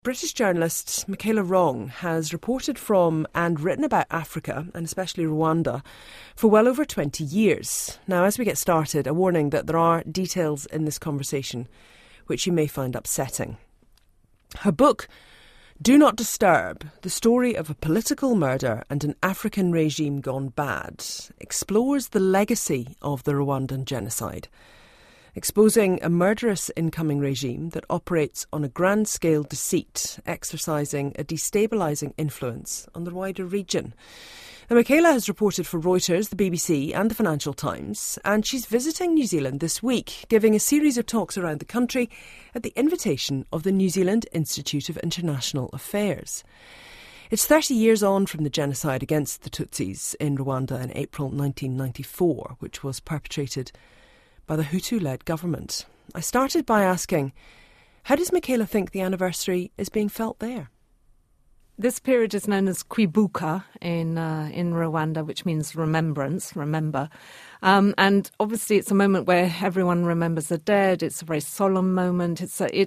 British journalist Michaela Wrong has reported from and written about Africa, and especially Rwanda, for well over 20 years. Now, as we get started, a warning that there are details in this conversation which you may find upsetting. Her book, Do Not Disturb, the story of a political murder and an African regime gone bad, explores the legacy of the Rwandan genocide, exposing a murderous incoming regime that operates on a grand-scale deceit, exercising a destabilising influence on the wider region. Now, Michaela has reported for Reuters, the BBC and the Financial Times, and she's visiting New Zealand this week, giving a series of talks around the country at the invitation of the New Zealand Institute of International Affairs. It's 30 years on from the genocide against the Tutsis in Rwanda in April 1994, which was perpetrated by the Hutu-led government. I started by asking, how does Michaela think the anniversary is being felt there? This period is known as Kwibuka in Rwanda, which means remembrance, remember. And obviously it's a moment where everyone remembers the dead. It's a very solemn moment.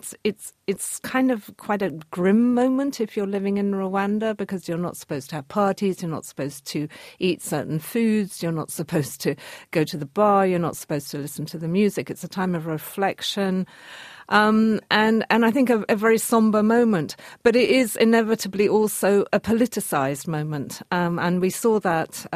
It's kind of quite a grim moment if you're living in Rwanda, because you're not supposed to have parties, you're not supposed to eat certain foods, you're not supposed to go to the bar, you're not supposed to listen to the music. It's a time of reflection. And I think a very sombre moment, but it is inevitably also a politicised moment. And we saw that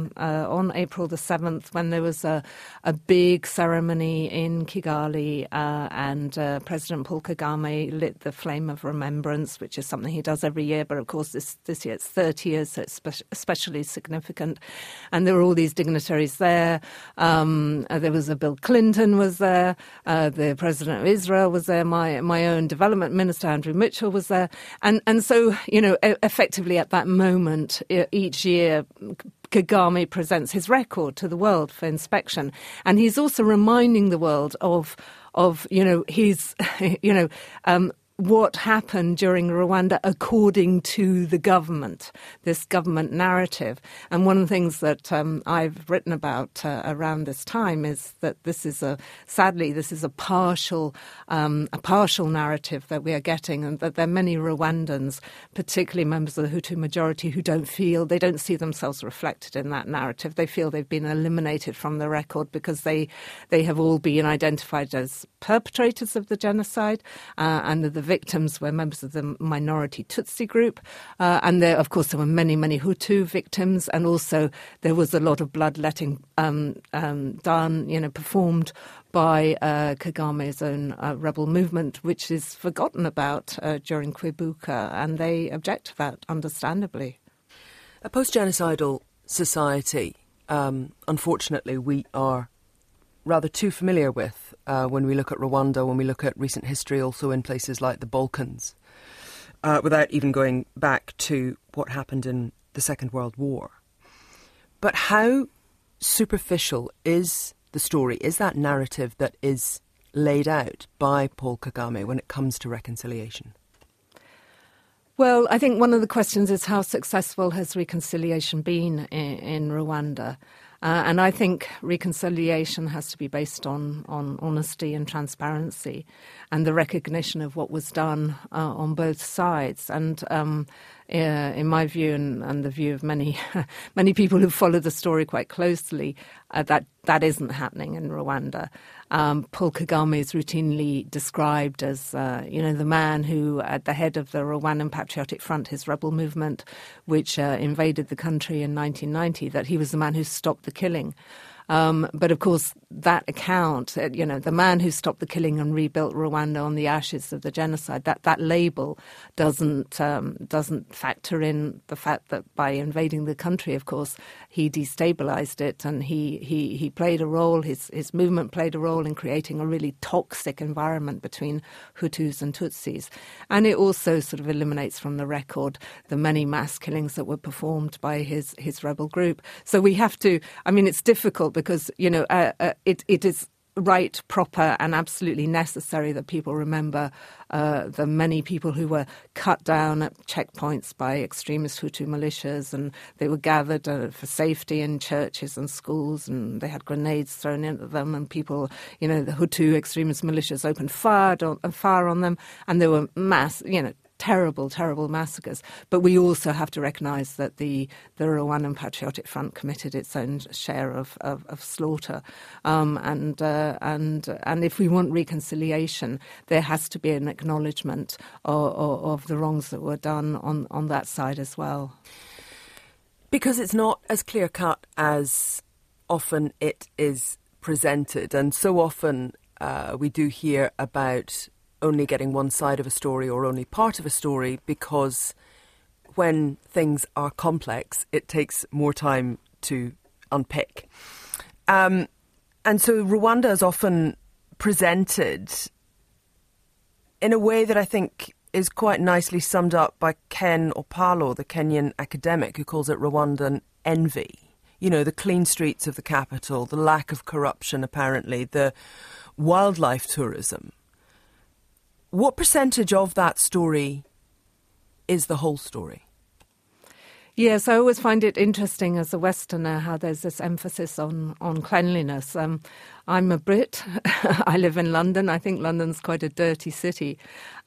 on April the 7th when there was a big ceremony in Kigali and President Paul Kagame lit the flame of remembrance, which is something he does every year. But of course, this year it's 30 years, so it's especially significant. And there were all these dignitaries there. There was Bill Clinton was there, the President of Israel was there, my own development minister Andrew Mitchell was there, and so effectively at that moment each year Kagame presents his record to the world for inspection, and he's also reminding the world of his what happened during Rwanda according to the government, this government narrative. And one of the things that I've written about around this time is that this is a partial narrative that we are getting, and that there are many Rwandans, particularly members of the Hutu majority, who don't see themselves reflected in that narrative. They feel they've been eliminated from the record because they have all been identified as perpetrators of the genocide, and the victims were members of the minority Tutsi group, and there were many Hutu victims, and also there was a lot of bloodletting performed by Kagame's own rebel movement, which is forgotten about during Kwibuka, and they object to that, understandably. A post-genocidal society, unfortunately, we are rather too familiar with when we look at Rwanda, when we look at recent history also in places like the Balkans, without even going back to what happened in the Second World War. But how superficial is the story, is that narrative that is laid out by Paul Kagame when it comes to reconciliation? Well, I think one of the questions is how successful has reconciliation been in Rwanda? And I think reconciliation has to be based on honesty and transparency and the recognition of what was done on both sides. And in my view and the view of many people who follow the story quite closely, that isn't happening in Rwanda. Paul Kagame is routinely described as, the man who, at the head of the Rwandan Patriotic Front, his rebel movement, which invaded the country in 1990, that he was the man who stopped the killing. But of course, that account, the man who stopped the killing and rebuilt Rwanda on the ashes of the genocide, that label doesn't factor in the fact that by invading the country, of course, he destabilized it, and he played a role. His movement played a role in creating a really toxic environment between Hutus and Tutsis, and it also sort of eliminates from the record the many mass killings that were performed by his rebel group. So we have to. I mean, it's difficult because it is right, proper and absolutely necessary that people remember the many people who were cut down at checkpoints by extremist Hutu militias, and they were gathered for safety in churches and schools, and they had grenades thrown into them, and people, the Hutu extremist militias opened fire on them, and there were mass, terrible, terrible massacres. But we also have to recognise that the Rwandan Patriotic Front committed its own share of slaughter. And if we want reconciliation, there has to be an acknowledgement of the wrongs that were done on that side as well. Because it's not as clear-cut as often it is presented. And so often we do hear about only getting one side of a story or only part of a story, because when things are complex, it takes more time to unpick. And so Rwanda is often presented in a way that I think is quite nicely summed up by Ken Opalo, the Kenyan academic, who calls it Rwandan envy. You know, the clean streets of the capital, the lack of corruption, apparently, the wildlife tourism. What percentage of that story is the whole story? Yes, I always find it interesting as a Westerner how there's this emphasis on cleanliness. I'm a Brit. I live in London. I think London's quite a dirty city.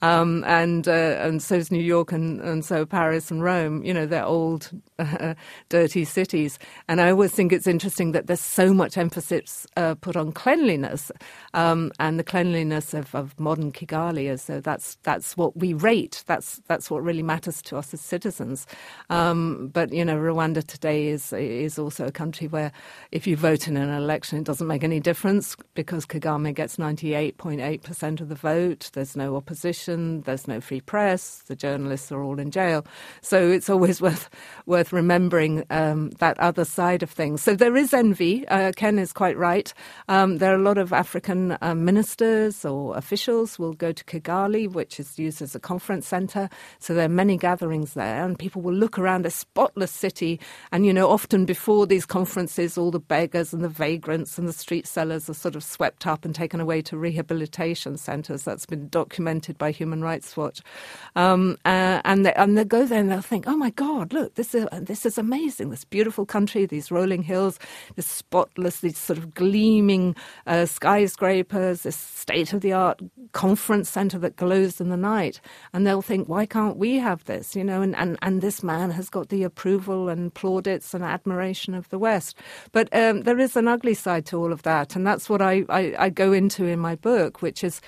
And so is New York and so Paris and Rome. You know, they're old, dirty cities. And I always think it's interesting that there's so much emphasis put on cleanliness and the cleanliness of modern Kigali. As though that's what we rate. That's what really matters to us as citizens. But, you know, Rwanda today is also a country where if you vote in an election, it doesn't make any difference, because Kagame gets 98.8% of the vote. There's no opposition. There's no free press. The journalists are all in jail. So it's always worth remembering that other side of things. So there is envy. Ken is quite right. There are a lot of African ministers or officials will go to Kigali, which is used as a conference centre. So there are many gatherings there, and people will look around a spotless city. And, you know, often before these conferences, all the beggars and the vagrants and the street sellers are sort of swept up and taken away to rehabilitation centres. That's been documented by Human Rights Watch. And they go there and they'll think, oh my God, look, this is amazing, this beautiful country, these rolling hills, this spotless, these sort of gleaming skyscrapers, this state-of-the-art conference centre that glows in the night. And they'll think, why can't we have this? You know, and this man has got the approval and plaudits and admiration of the West. But there is an ugly side to all of that, and that's what I go into in my book, which is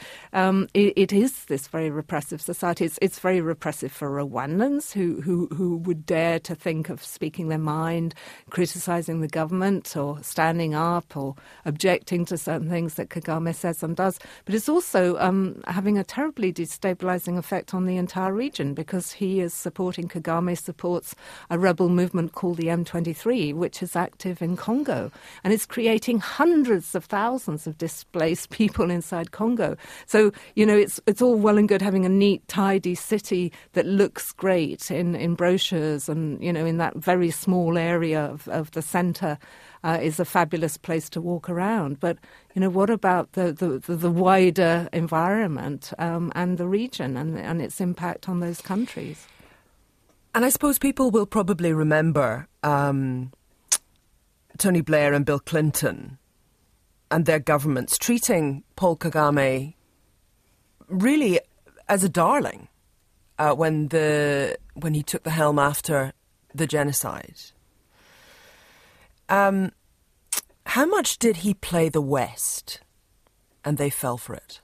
it is this very repressive society. It's very repressive for Rwandans who would dare to think of speaking their mind, criticising the government or standing up or objecting to certain things that Kagame says and does. But it's also having a terribly destabilising effect on the entire region, because he is supporting, Kagame supports a rebel movement called the M23, which is active in Congo. And it's creating hundreds of thousands of displaced people inside Congo. So, you know, it's all well and good having a neat, tidy city that looks great in brochures, and, you know, in that very small area of the centre is a fabulous place to walk around. But, you know, what about the wider environment and the region and its impact on those countries? And I suppose people will probably remember Tony Blair and Bill Clinton and their governments treating Paul Kagame really as a darling when he took the helm after the genocide. How much did he play the West and they fell for it?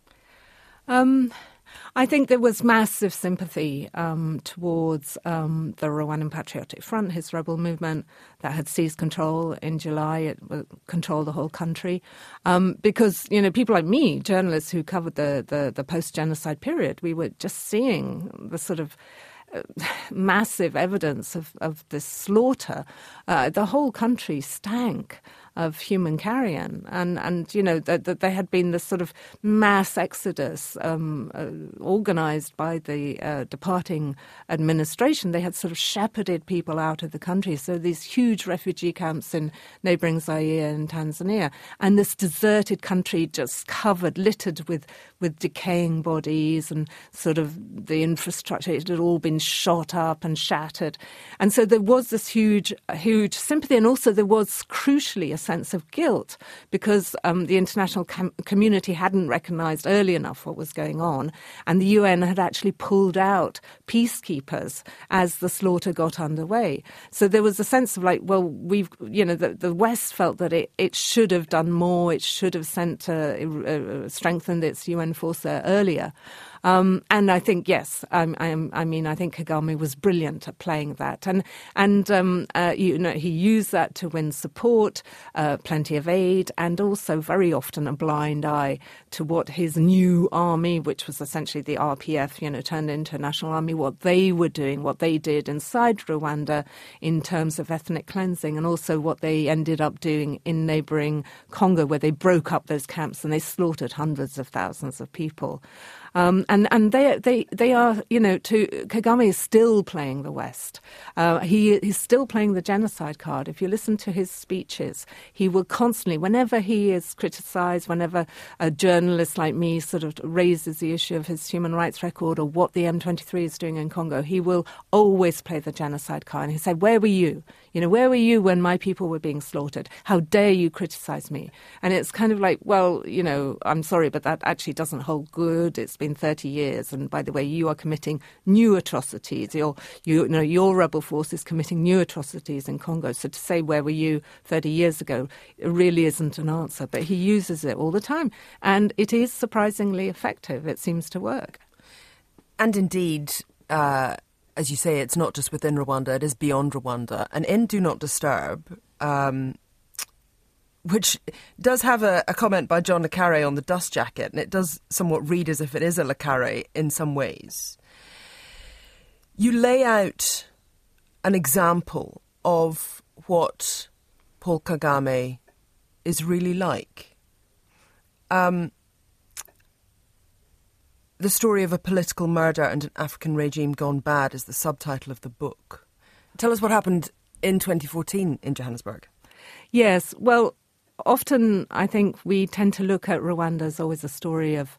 I think there was massive sympathy towards the Rwandan Patriotic Front, his rebel movement that had seized control in July. It controlled the whole country. Because, you know, people like me, journalists who covered the post-genocide period, we were just seeing the sort of massive evidence of this slaughter. The whole country stank of human carrion, and you know that there had been this sort of mass exodus organised by the departing administration. They had sort of shepherded people out of the country. So these huge refugee camps in neighbouring Zaire and Tanzania, and this deserted country just covered, littered with decaying bodies, and sort of the infrastructure, it had all been shot up and shattered. And so there was this huge sympathy, and also there was crucially a sense of guilt because the international community hadn't recognised early enough what was going on, and the UN had actually pulled out peacekeepers as the slaughter got underway. So there was a sense of like, well, the West felt that it should have done more, it should have strengthened its UN force there earlier. And I think, yes, I think Kagame was brilliant at playing that. And he used that to win support, plenty of aid, and also very often a blind eye to what his new army, which was essentially the RPF, turned into a national army, what they were doing, what they did inside Rwanda in terms of ethnic cleansing, and also what they ended up doing in neighbouring Congo, where they broke up those camps and they slaughtered hundreds of thousands of people. And they are, Kagame is still playing the West. He's still playing the genocide card. If you listen to his speeches, he will constantly, whenever he is criticised, whenever a journalist like me sort of raises the issue of his human rights record or what the M23 is doing in Congo, he will always play the genocide card. And he said, where were you? Where were you when my people were being slaughtered? How dare you criticise me? And it's kind of like, well, I'm sorry, but that actually doesn't hold good. It's been 30 years. And by the way, you are committing new atrocities. Your rebel force is committing new atrocities in Congo. So to say, where were you 30 years ago, it really isn't an answer. But he uses it all the time. And it is surprisingly effective. It seems to work. And indeed, as you say, it's not just within Rwanda, it is beyond Rwanda. And in Do Not Disturb, which does have a comment by John le Carré on the dust jacket, and it does somewhat read as if it is a le Carré in some ways. You lay out an example of what Paul Kagame is really like. The Story of a Political Murder and an African Regime Gone Bad is the subtitle of the book. Tell us what happened in 2014 in Johannesburg. Yes, well, often I think we tend to look at Rwanda as always a story of,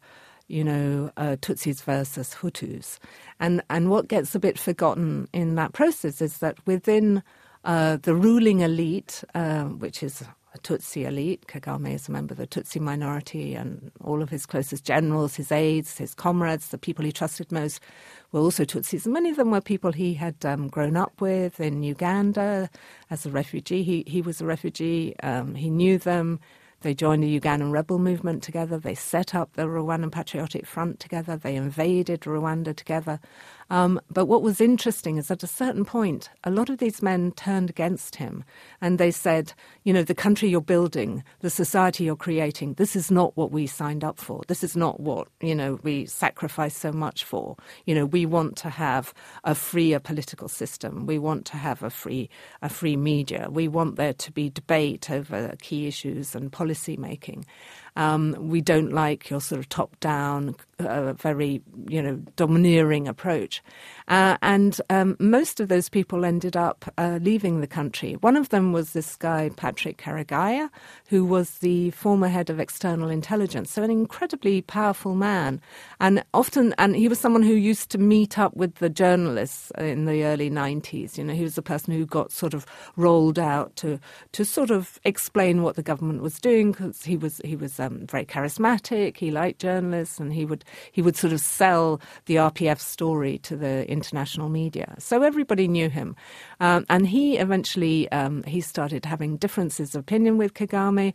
Tutsis versus Hutus. And what gets a bit forgotten in that process is that within the ruling elite, which is a Tutsi elite, Kagame is a member of the Tutsi minority, and all of his closest generals, his aides, his comrades, the people he trusted most were also Tutsis. And many of them were people he had grown up with in Uganda as a refugee. He was a refugee. He knew them. They joined the Ugandan rebel movement together. They set up the Rwandan Patriotic Front together. They invaded Rwanda together. But what was interesting is at a certain point, a lot of these men turned against him and they said, the country you're building, the society you're creating, this is not what we signed up for. This is not what, we sacrificed so much for. We want to have a freer political system. We want to have a free media. We want there to be debate over key issues and policy making. We don't like your sort of top-down, very, domineering approach. And most of those people ended up leaving the country. One of them was this guy, Patrick Karegeya, who was the former head of external intelligence, so an incredibly powerful man. And he was someone who used to meet up with the journalists in the early 90s. He was the person who got sort of rolled out to sort of explain what the government was doing, because he was very charismatic. He liked journalists, and he would sort of sell the RPF story to the international media. So everybody knew him, and he eventually he started having differences of opinion with Kagame.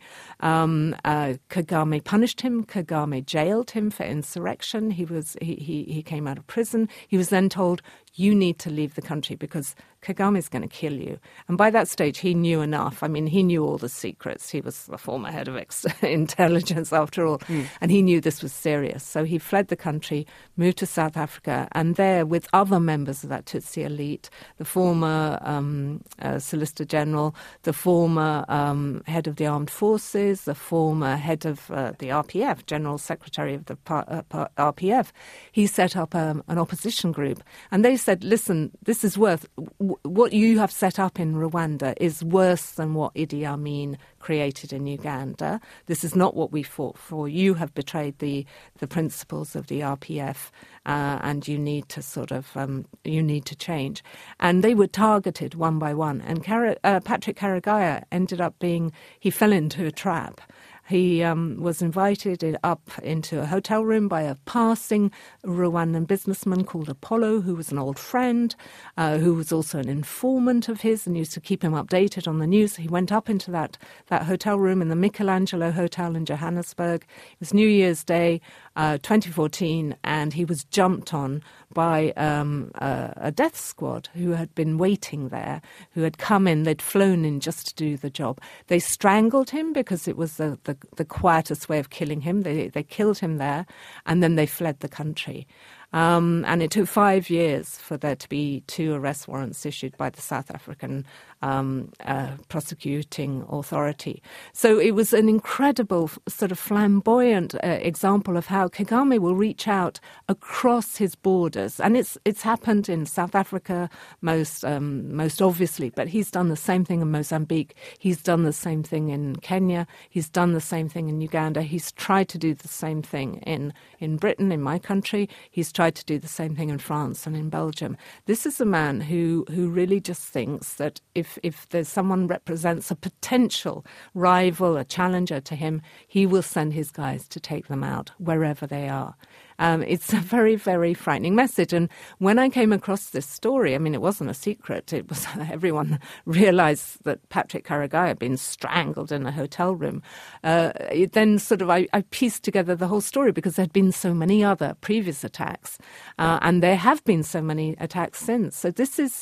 Kagame punished him. Kagame jailed him for insurrection. He came out of prison. He was then told, you need to leave the country because Kagame is going to kill you. And by that stage, he knew enough. I mean, he knew all the secrets. He was the former head of intelligence, after all, and he knew this was serious. So he fled the country, moved to South Africa, and there, with other members of that Tutsi elite, the former Solicitor General, the former head of the armed forces, the former head of the RPF, General Secretary of the RPF, he set up an opposition group. And they said, listen, this is what you have set up in Rwanda is worse than what Idi Amin created in Uganda. This is not what we fought for. You have betrayed the principles of the RPF, and you need to change. And they were targeted one by one. And Patrick Karegeya he fell into a trap. He was invited up into a hotel room by a passing Rwandan businessman called Apollo, who was an old friend, who was also an informant of his and used to keep him updated on the news. He went up into that hotel room in the Michelangelo Hotel in Johannesburg. It was New Year's Day, 2014, and he was jumped on by a death squad who had been waiting there, who had come in. They'd flown in just to do the job. They strangled him because it was the quietest way of killing him. They killed him there, and then they fled the country. And it took 5 years for there to be 2 arrest warrants issued by the South African prosecuting authority. So it was an incredible sort of flamboyant example of how Kagame will reach out across his borders. And it's happened in South Africa most obviously, but he's done the same thing in Mozambique. He's done the same thing in Kenya. He's done the same thing in Uganda. He's tried to do the same thing in Britain, in my country. He's tried to do the same thing in France and in Belgium. This is a man who really just thinks that if there's someone represents a potential rival, a challenger to him, he will send his guys to take them out wherever they are. It's a very, very frightening message. And when I came across this story, I mean, it wasn't a secret. It was everyone realised that Patrick Karegeya had been strangled in a hotel room. Then I pieced together the whole story because there had been so many other previous attacks, and there have been so many attacks since. So this is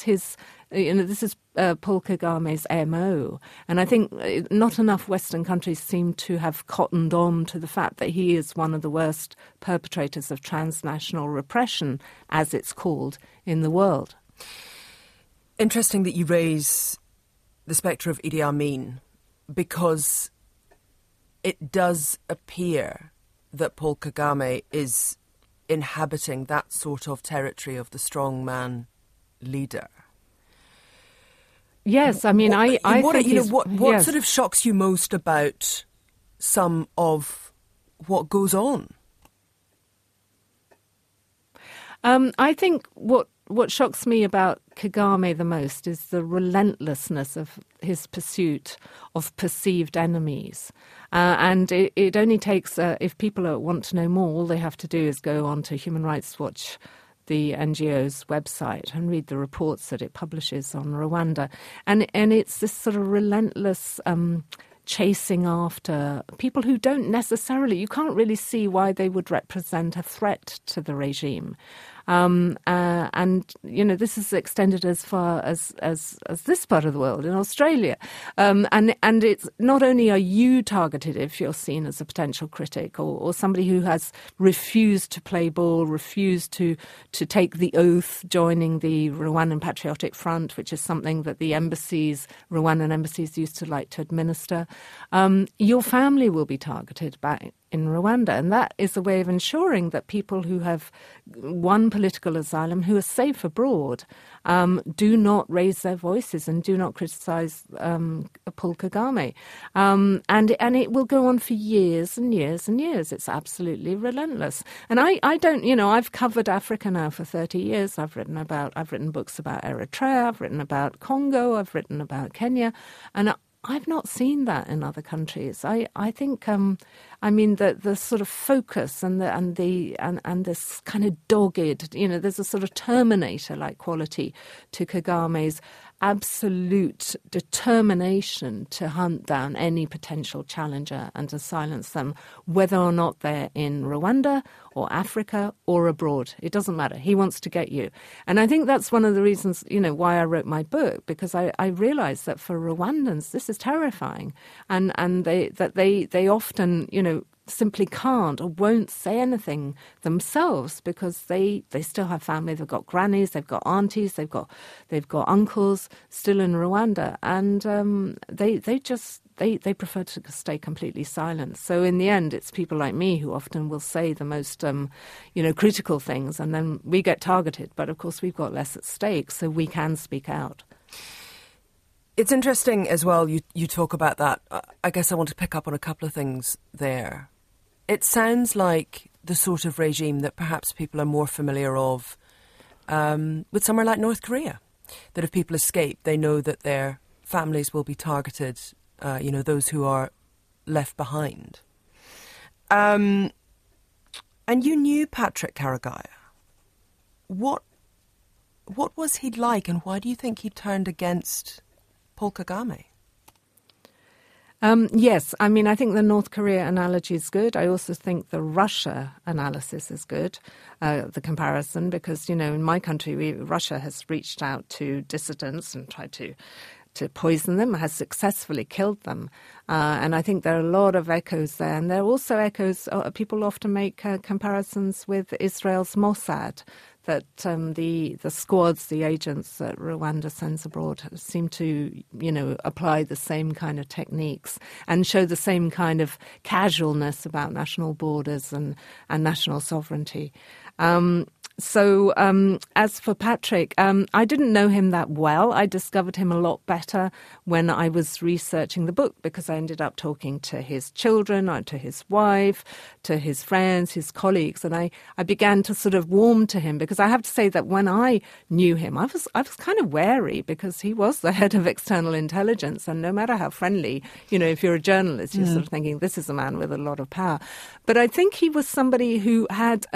Paul Kagame's MO. And I think not enough Western countries seem to have cottoned on to the fact that he is one of the worst perpetrators of transnational repression, as it's called, in the world. Interesting that you raise the spectre of Idi Amin, because it does appear that Paul Kagame is inhabiting that sort of territory of the strongman leader. Yes, I mean, I think what sort of shocks you most about some of what goes on? I think what shocks me about Kagame the most is the relentlessness of his pursuit of perceived enemies. And it only takes, if people want to know more, all they have to do is go on to Human Rights Watch, the NGO's website, and read the reports that it publishes on Rwanda. And it's this sort of relentless chasing after people who don't necessarily, you can't really see why they would represent a threat to the regime. And this is extended as far as this part of the world, in Australia. And it's not only are you targeted if you're seen as a potential critic or somebody who has refused to play ball, refused to take the oath, joining the Rwandan Patriotic Front, which is something that the Rwandan embassies used to like to administer. Your family will be targeted back in Rwanda, and that is a way of ensuring that people who have won political asylum, who are safe abroad, do not raise their voices and do not criticise Paul Kagame. And it will go on for years and years and years. It's absolutely relentless. And I don't, I've covered Africa now for 30 years. I've written books about Eritrea, I've written about Congo, I've written about Kenya, and I've not seen that in other countries. I think, the sort of focus and this kind of dogged, there's a sort of Terminator-like quality to Kagame's absolute determination to hunt down any potential challenger and to silence them, whether or not they're in Rwanda or Africa or abroad. It doesn't matter. He wants to get you. And I think that's one of the reasons, why I wrote my book, because I realised that for Rwandans, this is terrifying. And they often, simply can't or won't say anything themselves because they still have family. They've got grannies, they've got aunties, they've got uncles still in Rwanda, and they prefer to stay completely silent. So in the end, it's people like me who often will say the most, critical things, and then we get targeted. But of course, we've got less at stake, so we can speak out. It's interesting as well, you talk about that. I guess I want to pick up on a couple of things there. It sounds like the sort of regime that perhaps people are more familiar of with somewhere like North Korea, that if people escape, they know that their families will be targeted, those who are left behind. And you knew Patrick Karegeya. What was he like, and why do you think he turned against Paul Kagame? Yes, I mean, I think the North Korea analogy is good. I also think the Russia analysis is good, the comparison, because, in my country, Russia has reached out to dissidents and tried to poison them, has successfully killed them. And I think there are a lot of echoes there. And there are also echoes, people often make comparisons with Israel's Mossad, that the squads, the agents that Rwanda sends abroad seem to, apply the same kind of techniques and show the same kind of casualness about national borders and national sovereignty. So as for Patrick, I didn't know him that well. I discovered him a lot better when I was researching the book, because I ended up talking to his children, to his wife, to his friends, his colleagues, and I began to sort of warm to him, because I have to say that when I knew him, I was kind of wary, because he was the head of external intelligence, and no matter how friendly, if you're a journalist, you're sort of thinking, this is a man with a lot of power. But I think he was somebody who had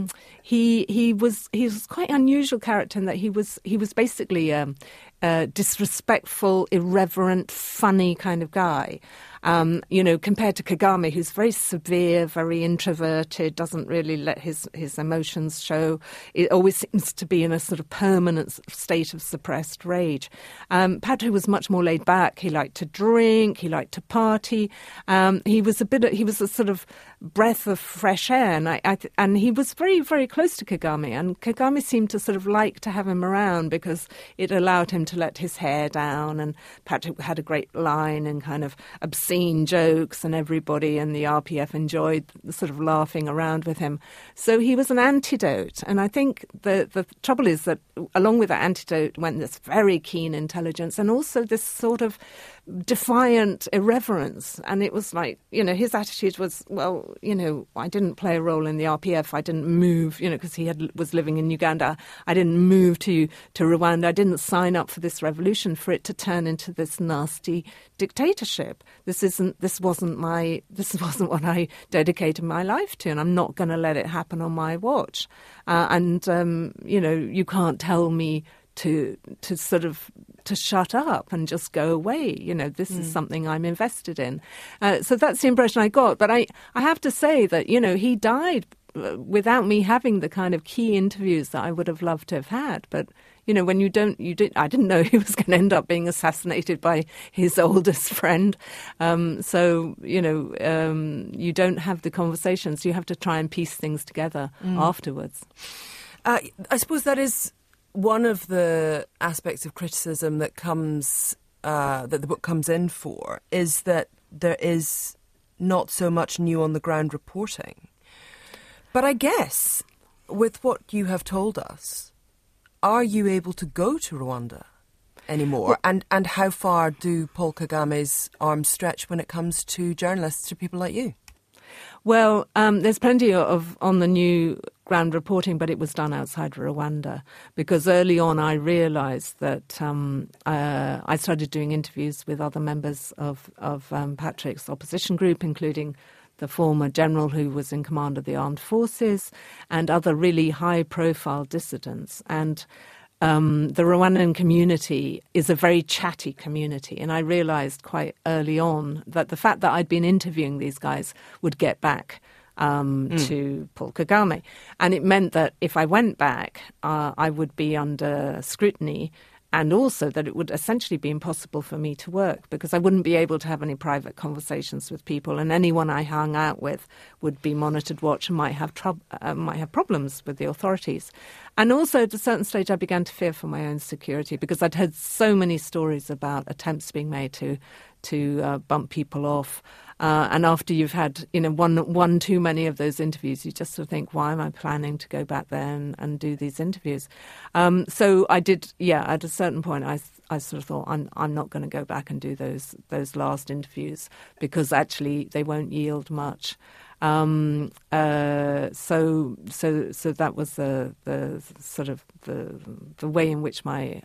he was quite an unusual character in that he was basically a disrespectful, irreverent, funny kind of guy. Compared to Kagame, who's very severe, very introverted, doesn't really let his emotions show. It always seems to be in a sort of permanent state of suppressed rage. Patrick was much more laid back. He liked to drink. He liked to party. He was a sort of breath of fresh air, and he was very, very close to Kagame. And Kagame seemed to sort of like to have him around because it allowed him to let his hair down. And Patrick had a great line and kind of obscene jokes, and everybody in the RPF enjoyed the sort of laughing around with him. So he was an antidote. And I think the trouble is that along with that antidote went this very keen intelligence and also this sort of defiant irreverence. And it was like, his attitude was, well, I didn't play a role in the RPF. I didn't move, because he was living in Uganda. I didn't move to Rwanda. I didn't sign up for this revolution for it to turn into this nasty dictatorship. This wasn't what I dedicated my life to, and I'm not going to let it happen on my watch. You can't tell me to shut up and just go away. This is something I'm invested in. So that's the impression I got. But I have to say that, he died without me having the kind of key interviews that I would have loved to have had. But, when I didn't know he was going to end up being assassinated by his oldest friend. You don't have the conversations. You have to try and piece things together afterwards. I suppose that is one of the aspects of criticism that the book comes in for, is that there is not so much new on the ground reporting. But I guess with what you have told us, are you able to go to Rwanda anymore? Well, and how far do Paul Kagame's arms stretch when it comes to journalists, to people like you? Well, there's plenty on the new ground reporting, but it was done outside Rwanda, because early on I realised that I started doing interviews with other members of Patrick's opposition group, including the former general who was in command of the armed forces and other really high-profile dissidents. And the Rwandan community is a very chatty community, and I realised quite early on that the fact that I'd been interviewing these guys would get back to Paul Kagame. And it meant that if I went back, I would be under scrutiny and also that it would essentially be impossible for me to work because I wouldn't be able to have any private conversations with people, and anyone I hung out with would be monitored, watched, and might have problems with the authorities. And also at a certain stage I began to fear for my own security because I'd heard so many stories about attempts being made to bump people off. And after you've had, one too many of those interviews, you just sort of think, why am I planning to go back there and do these interviews? So I did, at a certain point, I sort of thought, I'm not going to go back and do those last interviews because actually they won't yield much. So that was the sort of the way in which my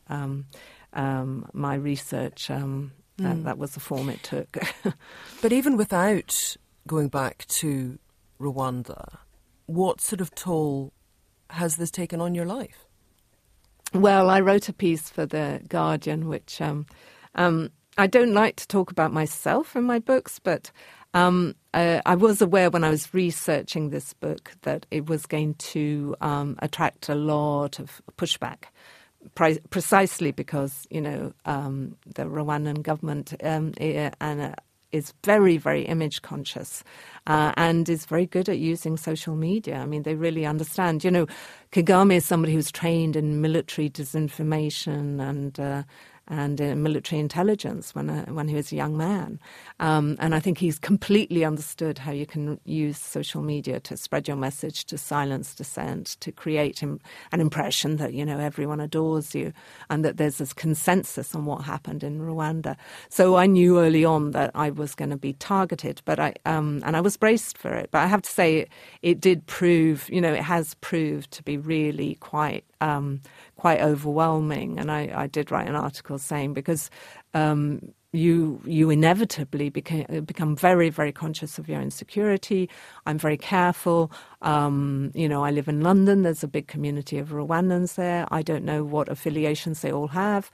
my research. That was the form it took. But even without going back to Rwanda, what sort of toll has this taken on your life? Well, I wrote a piece for The Guardian, which I don't like to talk about myself in my books, but I was aware when I was researching this book that it was going to attract a lot of pushback. Precisely because, the Rwandan government is very, very image conscious and is very good at using social media. I mean, they really understand. Kagame is somebody who's trained in military disinformation and in military intelligence when he was a young man. And I think he's completely understood how you can use social media to spread your message, to silence dissent, to create an impression that, everyone adores you and that there's this consensus on what happened in Rwanda. So I knew early on that I was going to be targeted, but and I was braced for it. But I have to say it did prove, it has proved to be really quite overwhelming. And I did write an article saying because you inevitably become very, very conscious of your own security. I'm very careful. I live in London. There's a big community of Rwandans there. I don't know what affiliations they all have.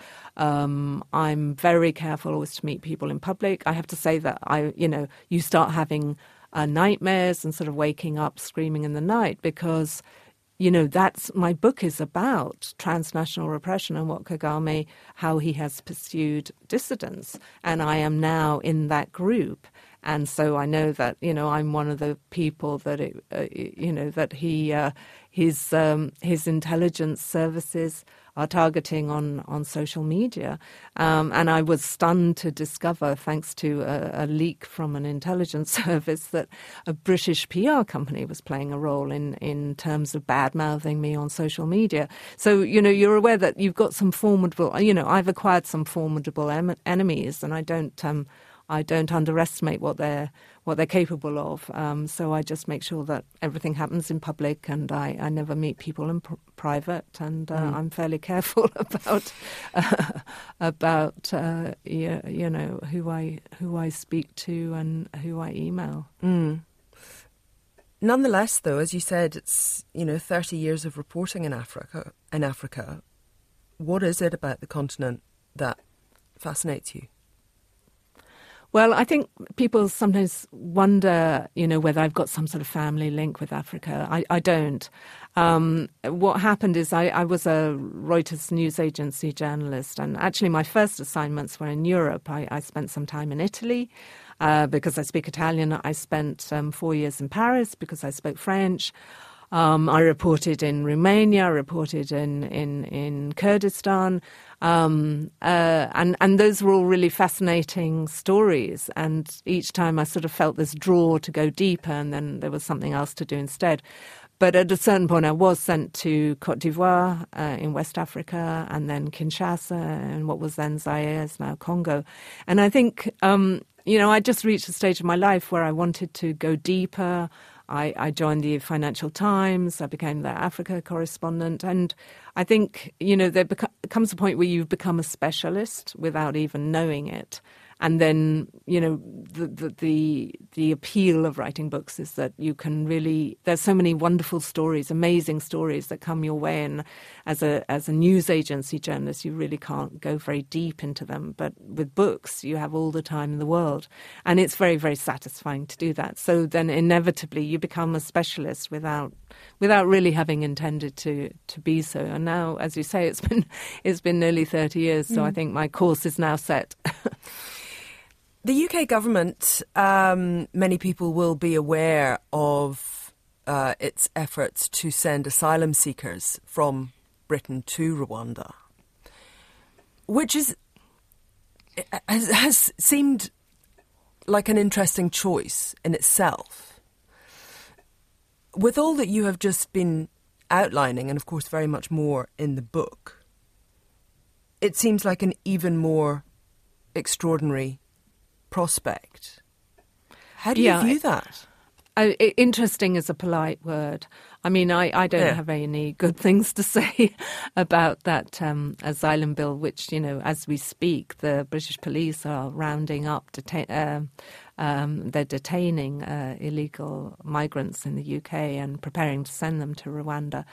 I'm very careful always to meet people in public. I have to say that you start having nightmares and sort of waking up screaming in the night because that's my book is about transnational repression and what Kagame, how he has pursued dissidents. And I am now in that group. And so I know that, I'm one of the people that, that his intelligence services are targeting on social media. And I was stunned to discover, thanks to a leak from an intelligence service, that a British PR company was playing a role in terms of bad-mouthing me on social media. So, you're aware that you've got some formidable, I've acquired some formidable enemies, and I don't underestimate what they're capable of. So I just make sure that everything happens in public, and I never meet people in private, and I'm fairly careful about who I speak to and who I email. Nonetheless, though, as you said, it's 30 years of reporting in Africa. What is it about the continent that fascinates you? Well, I think people sometimes wonder, whether I've got some sort of family link with Africa. I don't. What happened is I was a Reuters news agency journalist, and actually my first assignments were in Europe. I spent some time in Italy because I speak Italian. I spent 4 years in Paris because I spoke French. I reported in Romania, I reported in Kurdistan, and those were all really fascinating stories. And each time I sort of felt this draw to go deeper, and then there was something else to do instead. But at a certain point, I was sent to Côte d'Ivoire in West Africa, and then Kinshasa, and what was then Zaire is now Congo. And I think, I just reached a stage of my life where I wanted to go deeper. I joined the Financial Times. I became their Africa correspondent. And I think, there comes a point where you become a specialist without even knowing it. And then, the appeal of writing books is that you can really, there's so many wonderful stories, amazing stories that come your way. And as a news agency journalist, you really can't go very deep into them. But with books, you have all the time in the world. And it's very, very satisfying to do that. So then inevitably you become a specialist without really having intended to be so. And now, as you say, it's been nearly 30 years. So I think my course is now set. The UK government, many people will be aware of its efforts to send asylum seekers from Britain to Rwanda, which has seemed like an interesting choice in itself. With all that you have just been outlining, and of course very much more in the book, it seems like an even more extraordinary prospect. How do you view that? Interesting is a polite word. I mean, I don't have any good things to say about that asylum bill, which, as we speak, the British police are rounding up, they're detaining illegal migrants in the UK and preparing to send them to Rwanda.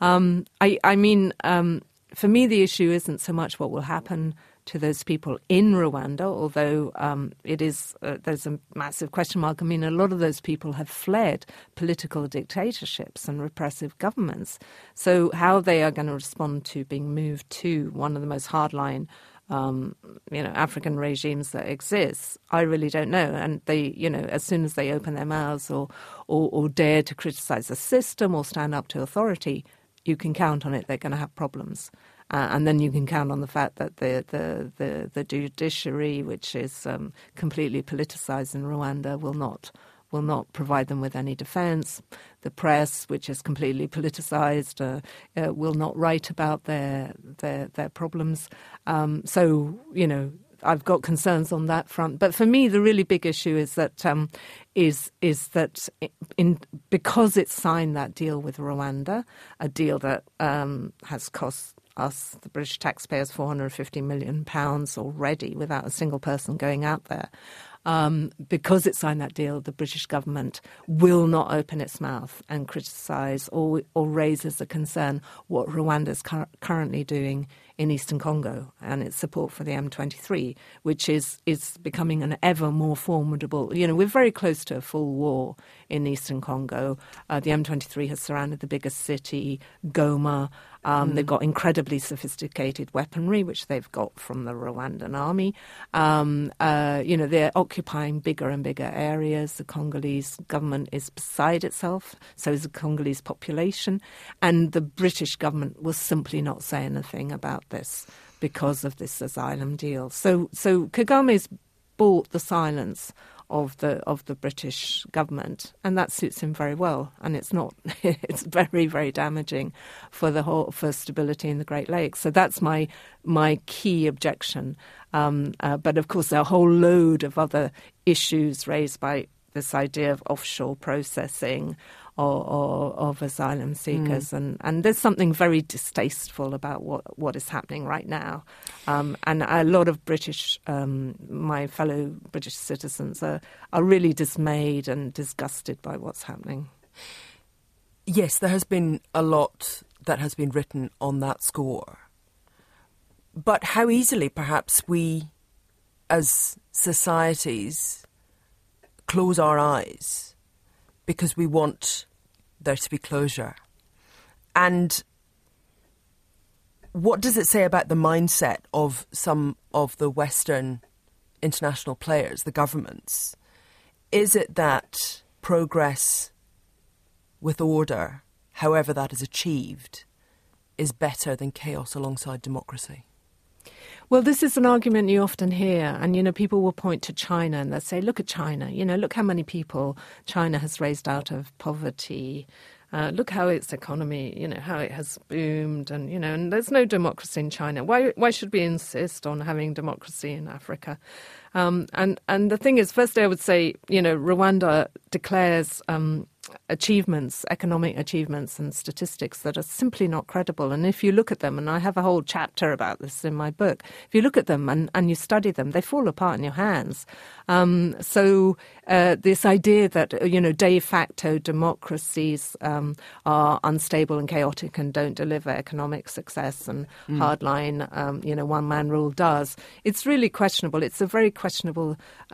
For me, the issue isn't so much what will happen to those people in Rwanda, although there's a massive question mark. I mean, a lot of those people have fled political dictatorships and repressive governments. So how they are going to respond to being moved to one of the most hardline African regimes that exists, I really don't know. And they, as soon as they open their mouths or dare to criticize the system or stand up to authority, you can count on it, they're going to have problems. And then you can count on the fact that the judiciary, which is completely politicized in Rwanda, will not provide them with any defense. The press, which is completely politicized, will not write about their problems. I've got concerns on that front. But for me, the really big issue is that because it signed that deal with Rwanda, a deal that has cost us, the British taxpayers, £450 million already without a single person going out there. Because it signed that deal, the British government will not open its mouth and criticise or raise as a concern what Rwanda is currently doing in Eastern Congo and its support for the M23, which is becoming an ever more formidable. We're very close to a full war in Eastern Congo. The M23 has surrounded the biggest city, Goma. They've got incredibly sophisticated weaponry, which they've got from the Rwandan army. They're occupying bigger and bigger areas. The Congolese government is beside itself, so is the Congolese population. And the British government will simply not say anything about this because of this asylum deal. So Kagame's bought the silence of the British government, and that suits him very well. And it's very, very damaging for stability in the Great Lakes. So that's my key objection. But of course, there are a whole load of other issues raised by this idea of offshore processing or of asylum seekers. And there's something very distasteful about what is happening right now. And a lot of my fellow British citizens are really dismayed and disgusted by what's happening. Yes, there has been a lot that has been written on that score. But how easily, perhaps, we as societies close our eyes because we want there to be closure. And what does it say about the mindset of some of the Western international players, the governments? Is it that progress with order, however that is achieved, is better than chaos alongside democracy? Well, this is an argument you often hear, and, people will point to China and they'll say, look at China, look how many people China has raised out of poverty. Look how its economy, how it has boomed, and there's no democracy in China. Why should we insist on having democracy in Africa? And the thing is, firstly, I would say, Rwanda declares achievements, economic achievements and statistics that are simply not credible. And if you look at them, and I have a whole chapter about this in my book, if you look at them and you study them, they fall apart in your hands. So this idea that, de facto democracies are unstable and chaotic and don't deliver economic success and hardline, one-man rule does, it's really questionable. It's a very questionable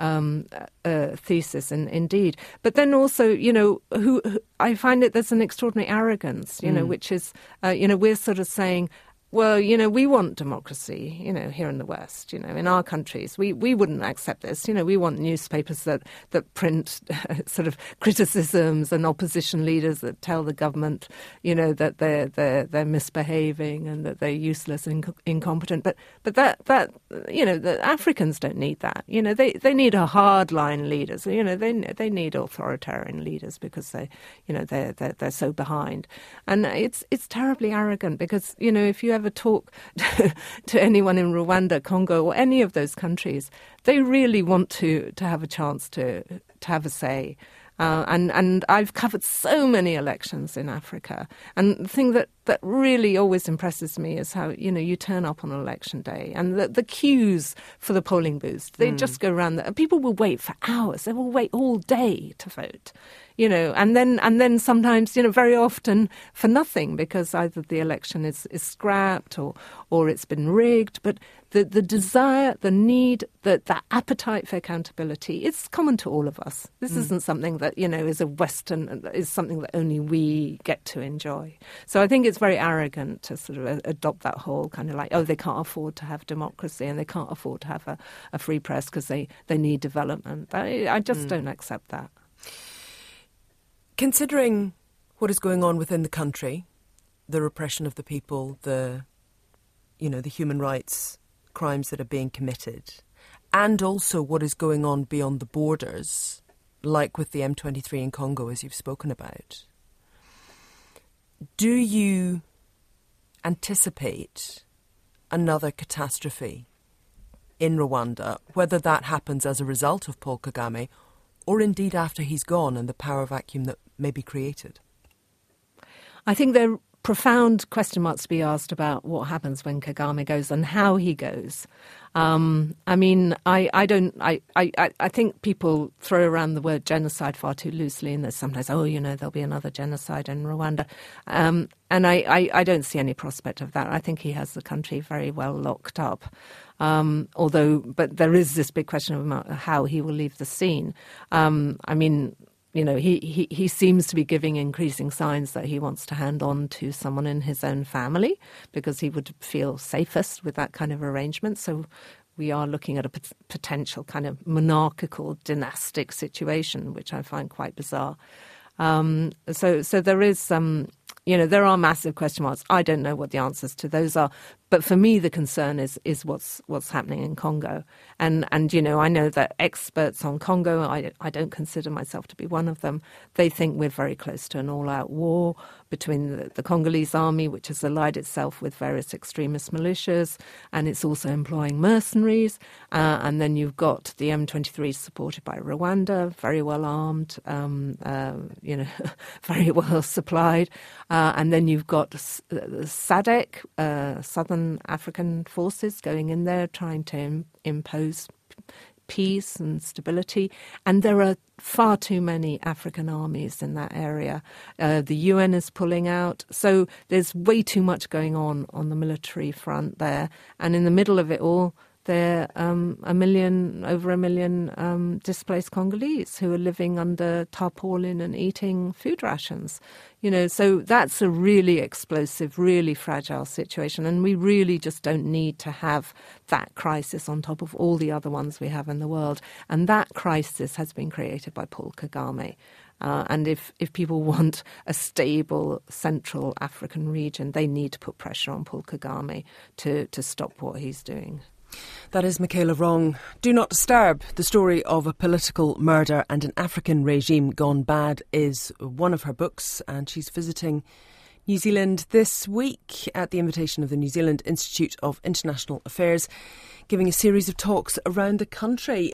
thesis, indeed. But then also, who I find that there's an extraordinary arrogance, which is, we're sort of saying, well, we want democracy, here in the West, in our countries. We wouldn't accept this. We want newspapers that print sort of criticisms and opposition leaders that tell the government, that they're misbehaving and that they're useless and incompetent. But that the Africans don't need that. They need a hardline leaders. They need authoritarian leaders because they're so behind. And it's terribly arrogant because, if you ever talk to anyone in Rwanda, Congo, or any of those countries, they really want to have a chance to have a say. And I've covered so many elections in Africa. And the thing that really always impresses me is how, you turn up on election day and the queues for the polling booths, they just go around there. People will wait for hours. They will wait all day to vote. And then sometimes, very often for nothing because either the election is scrapped or it's been rigged. But the desire, the need, the appetite for accountability, it's common to all of us. This isn't something that, is a Western, is something that only we get to enjoy. So I think it's very arrogant to sort of adopt that whole kind of like, they can't afford to have democracy and they can't afford to have a free press because they need development. I just don't accept that. Considering what is going on within the country, the repression of the people, the human rights crimes that are being committed, and also what is going on beyond the borders, like with the M23 in Congo, as you've spoken about, do you anticipate another catastrophe in Rwanda, whether that happens as a result of Paul Kagame or indeed after he's gone and the power vacuum that may be created? I think there are profound question marks to be asked about what happens when Kagame goes and how he goes. I think people throw around the word genocide far too loosely, and there's sometimes, there'll be another genocide in Rwanda. And I don't see any prospect of that. I think he has the country very well locked up. But there is this big question about how he will leave the scene. He seems to be giving increasing signs that he wants to hand on to someone in his own family because he would feel safest with that kind of arrangement. So we are looking at a potential kind of monarchical dynastic situation, which I find quite bizarre. So there is there are massive question marks. I don't know what the answers to those are. But for me, the concern is what's happening in Congo. And I know that experts on Congo, I don't consider myself to be one of them, they think we're very close to an all-out war between the Congolese army, which has allied itself with various extremist militias, and it's also employing mercenaries. And then you've got the M23 supported by Rwanda, very well armed, very well supplied. And then you've got SADC, Southern African forces going in there trying to impose peace and stability. And there are far too many African armies in that area. The UN is pulling out. So there's way too much going on the military front there. And in the middle of it all, there are over a million displaced Congolese who are living under tarpaulin and eating food rations. So that's a really explosive, really fragile situation. And we really just don't need to have that crisis on top of all the other ones we have in the world. And that crisis has been created by Paul Kagame. And if people want a stable Central African region, they need to put pressure on Paul Kagame to stop what he's doing. That is Michaela Wrong. Do Not Disturb, the story of a political murder and an African regime gone bad, is one of her books, and she's visiting New Zealand this week at the invitation of the New Zealand Institute of International Affairs, giving a series of talks around the country.